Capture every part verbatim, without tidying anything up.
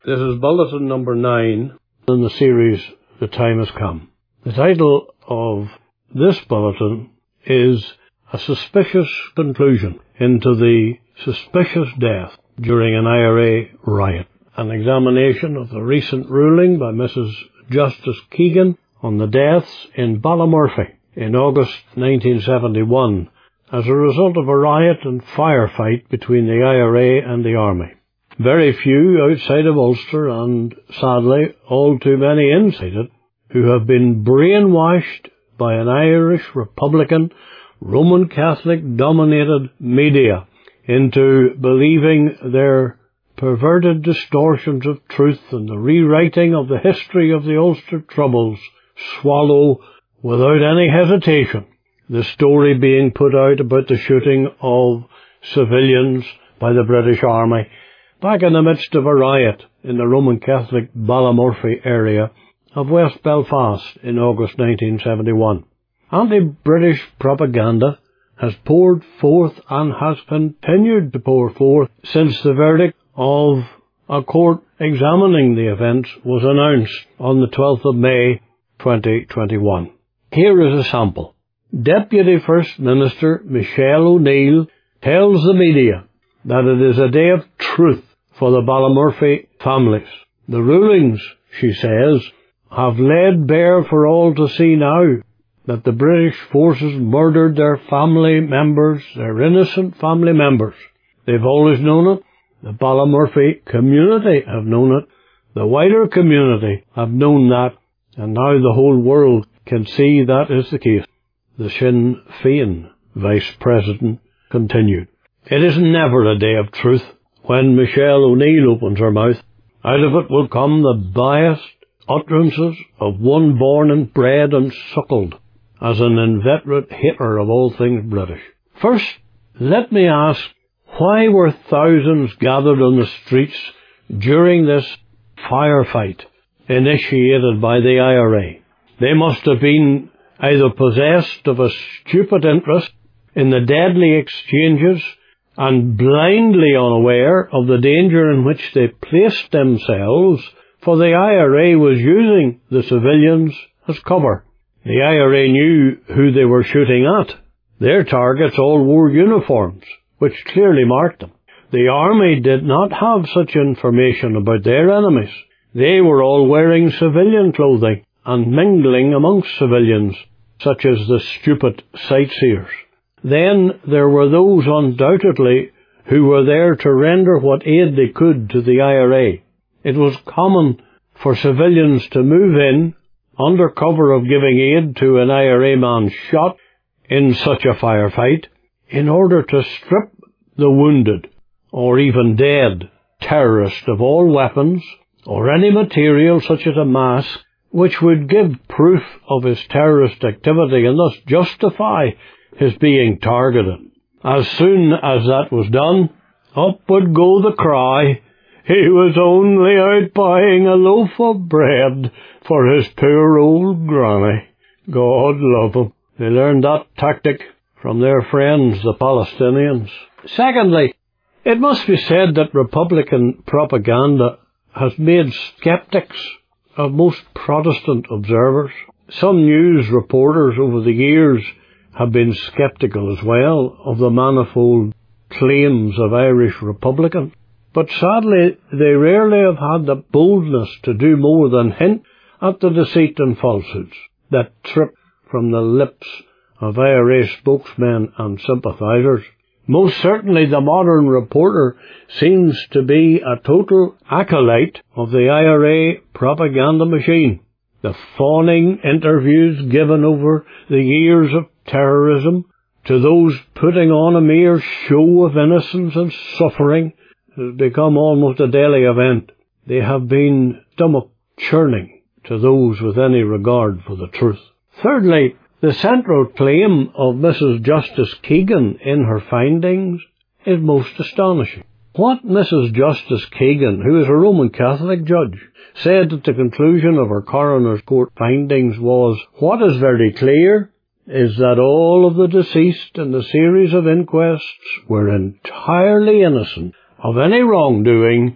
This is bulletin number nine in the series The Time Has Come. The title of this bulletin is A Suspicious Conclusion into the Suspicious Death During an I R A Riot. An examination of the recent ruling by Missus Justice Keegan on the deaths in Ballymurphy in August nineteen seventy-one as a result of a riot and firefight between the I R A and the Army. Very few outside of Ulster, and sadly all too many inside it, who have been brainwashed by an Irish Republican, Roman Catholic-dominated media into believing their perverted distortions of truth and the rewriting of the history of the Ulster Troubles swallow without any hesitation the story being put out about the shooting of civilians by the British Army back in the midst of a riot in the Roman Catholic Ballymurphy area of West Belfast in August nineteen seventy-one. Anti-British propaganda has poured forth and has continued to pour forth since the verdict of a court examining the events was announced on the twelfth of May twenty twenty-one. Here is a sample. Deputy First Minister Michelle O'Neill tells the media that it is a day of truth for the Ballymurphy families. The rulings, she says, have laid bare for all to see now that the British forces murdered their family members, their innocent family members. They've always known it. The Ballymurphy community have known it. The wider community have known that, and now the whole world can see that is the case. The Sinn Féin Vice President continued. It is never a day of truth when Michelle O'Neill opens her mouth. Out of it will come the biased utterances of one born and bred and suckled as an inveterate hater of all things British. First, let me ask, why were thousands gathered on the streets during this firefight initiated by the I R A? They must have been either possessed of a stupid interest in the deadly exchanges and blindly unaware of the danger in which they placed themselves, for the I R A was using the civilians as cover. The I R A knew who they were shooting at. Their targets all wore uniforms, which clearly marked them. The Army did not have such information about their enemies. They were all wearing civilian clothing and mingling amongst civilians, such as the stupid sightseers. Then there were those undoubtedly who were there to render what aid they could to the I R A. It was common for civilians to move in under cover of giving aid to an I R A man shot in such a firefight in order to strip the wounded or even dead terrorist of all weapons or any material such as a mask which would give proof of his terrorist activity and thus justify his being targeted. As soon as that was done, up would go the cry, he was only out buying a loaf of bread for his poor old granny. God love him. They learned that tactic from their friends, the Palestinians. Secondly, it must be said that Republican propaganda has made skeptics of most Protestant observers. Some news reporters over the years have been sceptical as well of the manifold claims of Irish Republicans, but sadly they rarely have had the boldness to do more than hint at the deceit and falsehoods that trip from the lips of I R A spokesmen and sympathisers. Most certainly the modern reporter seems to be a total acolyte of the I R A propaganda machine. The fawning interviews given over the years of terrorism to those putting on a mere show of innocence and suffering has become almost a daily event. They have been stomach-churning to those with any regard for the truth. Thirdly, the central claim of Missus Justice Keegan in her findings is most astonishing. What Missus Justice Keegan, who is a Roman Catholic judge, said at the conclusion of her coroner's court findings was, what is very clear is that all of the deceased in the series of inquests were entirely innocent of any wrongdoing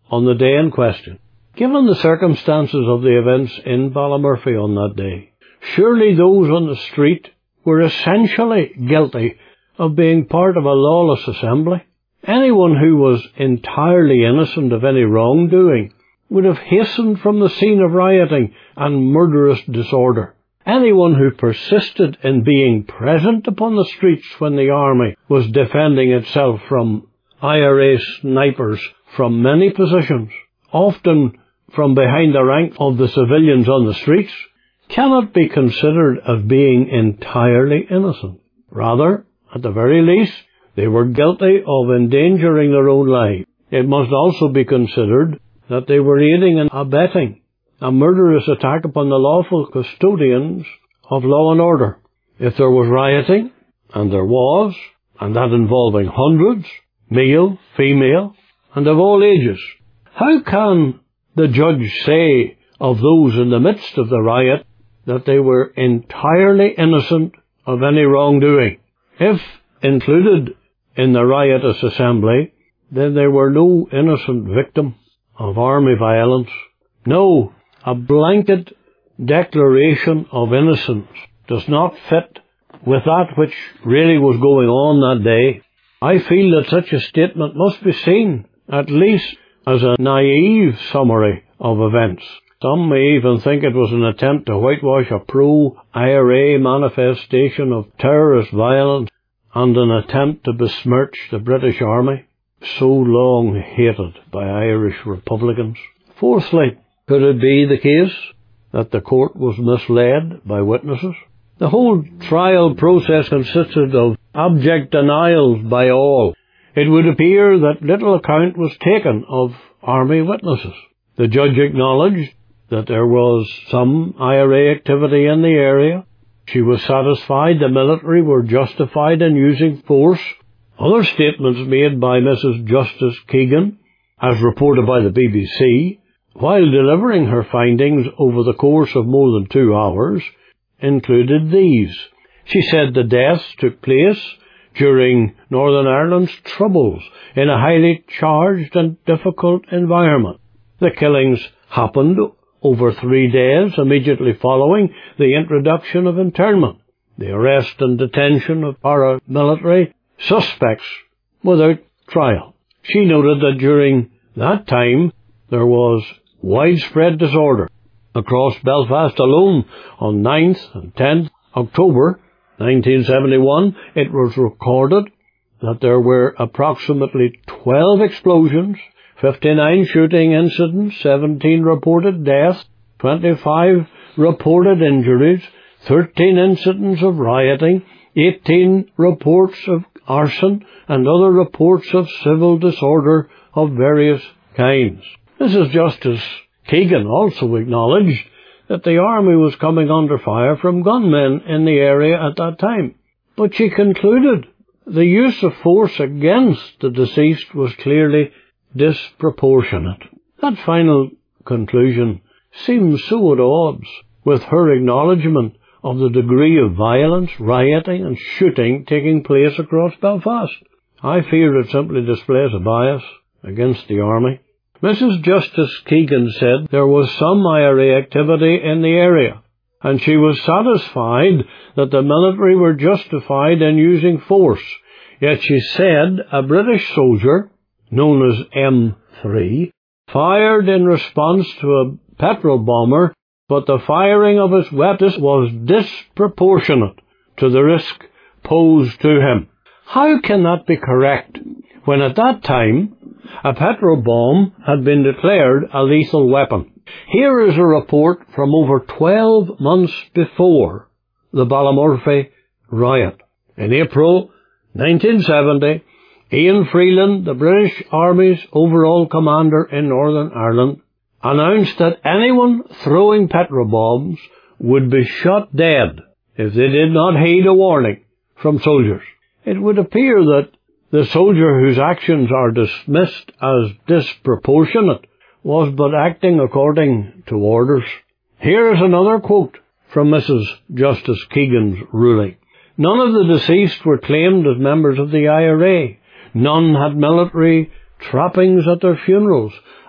on the day in question. Given the circumstances of the events in Ballymurphy on that day, surely those on the street were essentially guilty of being part of a lawless assembly. Anyone who was entirely innocent of any wrongdoing would have hastened from the scene of rioting and murderous disorder. Anyone who persisted in being present upon the streets when the army was defending itself from I R A snipers from many positions, often from behind the rank of the civilians on the streets, cannot be considered as being entirely innocent. Rather, at the very least, they were guilty of endangering their own lives. It must also be considered that they were aiding and abetting a murderous attack upon the lawful custodians of law and order. If there was rioting, and there was, and that involving hundreds, male, female, and of all ages, how can the judge say of those in the midst of the riot that they were entirely innocent of any wrongdoing? If included in the riotous assembly, then they were no innocent victim of army violence. No, a blanket declaration of innocence does not fit with that which really was going on that day. I feel that such a statement must be seen, at least, as a naive summary of events. Some may even think it was an attempt to whitewash a pro-I R A manifestation of terrorist violence and an attempt to besmirch the British Army, so long hated by Irish Republicans. Fourthly, could it be the case that the court was misled by witnesses? The whole trial process consisted of abject denials by all. It would appear that little account was taken of army witnesses. The judge acknowledged that there was some I R A activity in the area. She was satisfied the military were justified in using force. Other statements made by Missus Justice Keegan, as reported by the B B C, while delivering her findings over the course of more than two hours, included these. She said the deaths took place during Northern Ireland's troubles in a highly charged and difficult environment. The killings happened over three days immediately following the introduction of internment, the arrest and detention of paramilitary suspects without trial. She noted that during that time there was widespread disorder. Across Belfast alone, on ninth and tenth October nineteen seventy-one, it was recorded that there were approximately twelve explosions, fifty-nine shooting incidents, seventeen reported deaths, twenty-five reported injuries, thirteen incidents of rioting, eighteen reports of arson, and other reports of civil disorder of various kinds. Missus Justice Keegan also acknowledged that the army was coming under fire from gunmen in the area at that time, but she concluded the use of force against the deceased was clearly disproportionate. That final conclusion seems so at odds with her acknowledgement of the degree of violence, rioting and shooting taking place across Belfast. I fear it simply displays a bias against the army. Missus Justice Keegan said there was some I R A activity in the area, and she was satisfied that the military were justified in using force. Yet she said a British soldier, known as M three, fired in response to a petrol bomber, but the firing of his weapon was disproportionate to the risk posed to him. How can that be correct when at that time a petrol bomb had been declared a lethal weapon? Here is a report from over twelve months before the Ballymurphy riot. In April nineteen seventy, Ian Freeland, the British Army's overall commander in Northern Ireland, announced that anyone throwing petrol bombs would be shot dead if they did not heed a warning from soldiers. It would appear that the soldier whose actions are dismissed as disproportionate was but acting according to orders. Here is another quote from Missus Justice Keegan's ruling. None of the deceased were claimed as members of the I R A. None had military trappings at their funerals,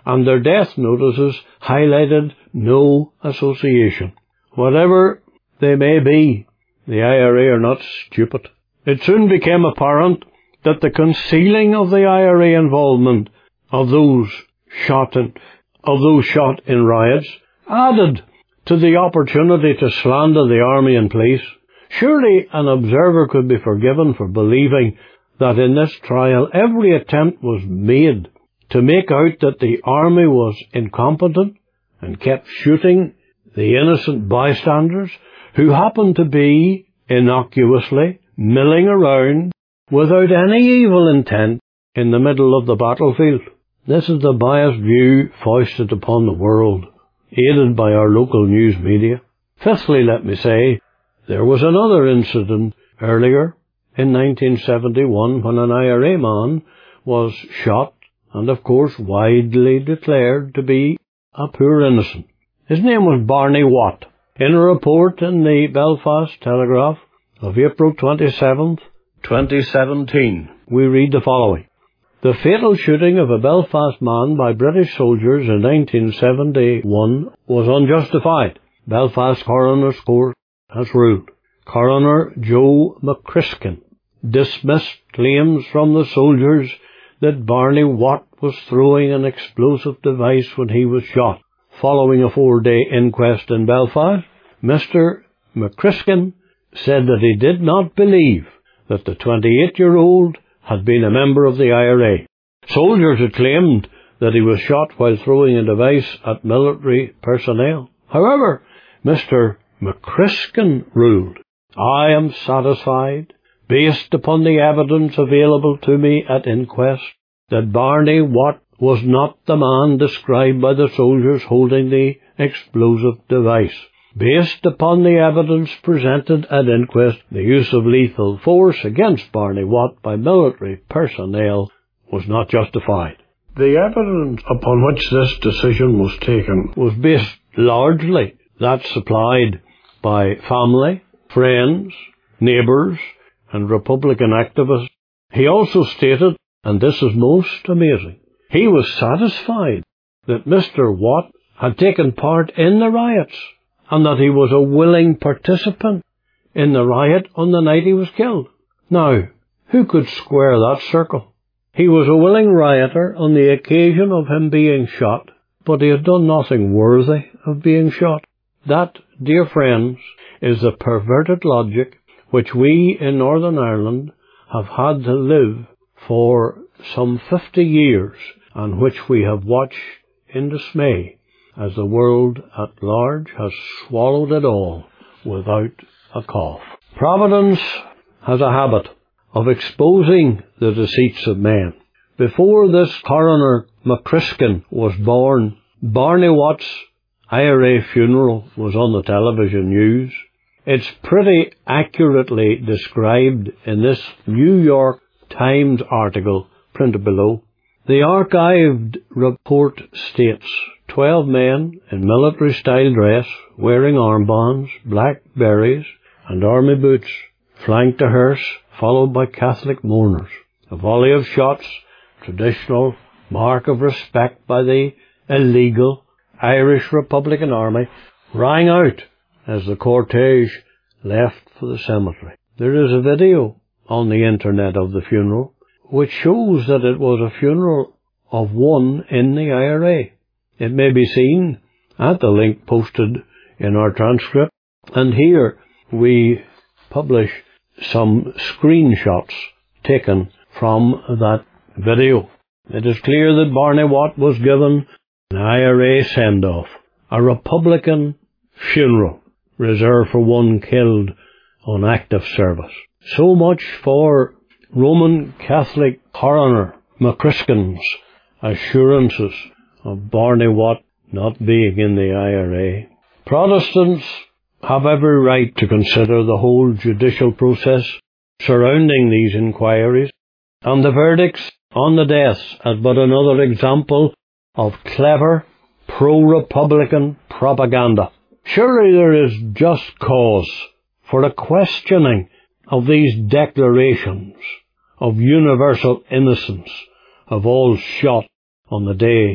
and their death notices highlighted no association. Whatever they may be, the I R A are not stupid. It soon became apparent that the concealing of the I R A involvement of those shot in, of those shot in riots added to the opportunity to slander the army and police. Surely an observer could be forgiven for believing that in this trial every attempt was made to make out that the army was incompetent and kept shooting the innocent bystanders who happened to be innocuously milling around without any evil intent in the middle of the battlefield. This is the biased view foisted upon the world, aided by our local news media. Fifthly, let me say, there was another incident earlier in nineteen seventy-one when an I R A man was shot and, of course, widely declared to be a poor innocent. His name was Barney Watt. In a report in the Belfast Telegraph of April twenty-seventh, twenty seventeen, we read the following. The fatal shooting of a Belfast man by British soldiers in nineteen seventy-one was unjustified. Belfast Coroner's Court has ruled. Coroner Joe McCriskin dismissed claims from the soldiers that Barney Watt was throwing an explosive device when he was shot. Following a four-day inquest in Belfast, Mister McCriskin said that he did not believe that the twenty-eight-year-old had been a member of the I R A. Soldiers had claimed that he was shot while throwing a device at military personnel. However, Mister McCriskin ruled, I am satisfied, based upon the evidence available to me at inquest, that Barney Watt was not the man described by the soldiers holding the explosive device. Based upon the evidence presented at inquest, the use of lethal force against Barney Watt by military personnel was not justified. The evidence upon which this decision was taken was based largely that supplied by family, friends, neighbours, and Republican activists. He also stated, and this is most amazing, he was satisfied that Mister Watt had taken part in the riots and that he was a willing participant in the riot on the night he was killed. Now, who could square that circle? He was a willing rioter on the occasion of him being shot, but he had done nothing worthy of being shot. That, dear friends, is the perverted logic which we in Northern Ireland have had to live for some fifty years, and which we have watched in dismay as the world at large has swallowed it all without a cough. Providence has a habit of exposing the deceits of men. Before this Coroner McCriskin was born, Barney Watt's I R A funeral was on the television news. It's pretty accurately described in this New York Times article printed below. The archived report states, twelve men in military-style dress, wearing armbands, black berets, and army boots, flanked a hearse, followed by Catholic mourners. A volley of shots, traditional mark of respect by the illegal Irish Republican Army, rang out as the cortege left for the cemetery. There is a video on the internet of the funeral, which shows that it was a funeral of one in the I R A. It may be seen at the link posted in our transcript, and here we publish some screenshots taken from that video. It is clear that Barney Watt was given an I R A send-off, a Republican funeral reserved for one killed on active service. So much for Roman Catholic Coroner McCriskin's assurances of Barney Watt not being in the I R A. Protestants have every right to consider the whole judicial process surrounding these inquiries, and the verdicts on the deaths as but another example of clever pro-Republican propaganda. Surely there is just cause for a questioning of these declarations of universal innocence of all shot on the day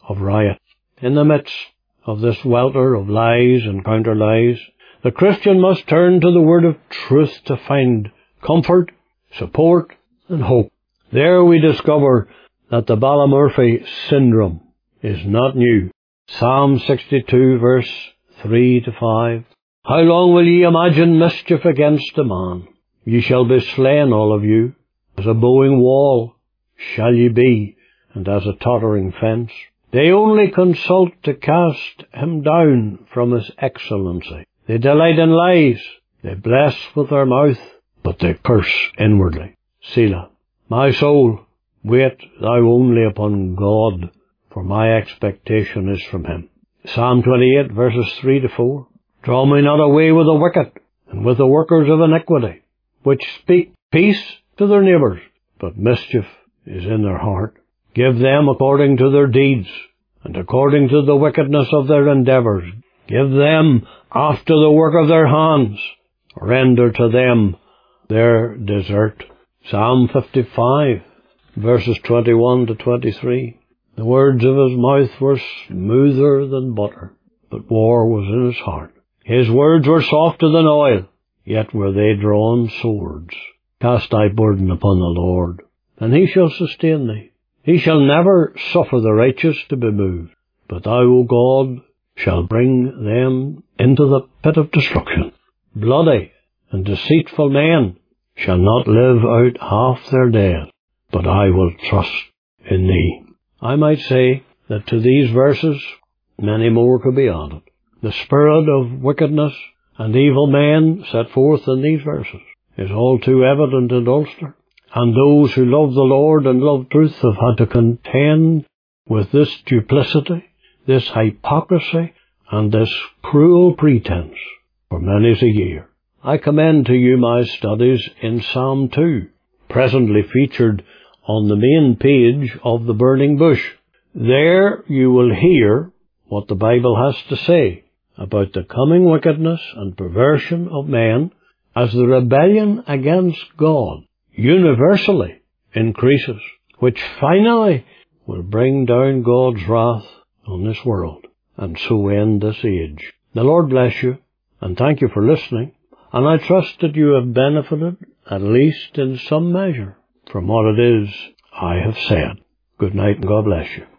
of riot. In the midst of this welter of lies and counter-lies, the Christian must turn to the word of truth to find comfort, support, and hope. There we discover that the Ballymurphy syndrome is not new. Psalm sixty-two, verse three to five. How long will ye imagine mischief against a man? Ye shall be slain, all of you. As a bowing wall shall ye be, and as a tottering fence. They only consult to cast him down from his excellency. They delight in lies. They bless with their mouth, but they curse inwardly. Selah. My soul, wait thou only upon God, for my expectation is from him. Psalm twenty-eight, verses three to four. Draw me not away with the wicked, and with the workers of iniquity, which speak peace to their neighbours, but mischief is in their heart. Give them according to their deeds, and according to the wickedness of their endeavours. Give them after the work of their hands. Render to them their desert. Psalm fifty-five, verses twenty-one to twenty-three. The words of his mouth were smoother than butter, but war was in his heart. His words were softer than oil, yet were they drawn swords. Cast thy burden upon the Lord, and he shall sustain thee. He shall never suffer the righteous to be moved, but thou, O God, shall bring them into the pit of destruction. Bloody and deceitful men shall not live out half their days, but I will trust in thee. I might say that to these verses many more could be added. The spirit of wickedness and evil men set forth in these verses is all too evident in Ulster, and those who love the Lord and love truth have had to contend with this duplicity, this hypocrisy, and this cruel pretense for many's a year. I commend to you my studies in Psalm two, presently featured on the main page of the Burning Bush. There you will hear what the Bible has to say about the coming wickedness and perversion of man as the rebellion against God universally increases, which finally will bring down God's wrath on this world and so end this age. The Lord bless you, and thank you for listening, and I trust that you have benefited, at least in some measure, from what it is I have said. Good night, and God bless you.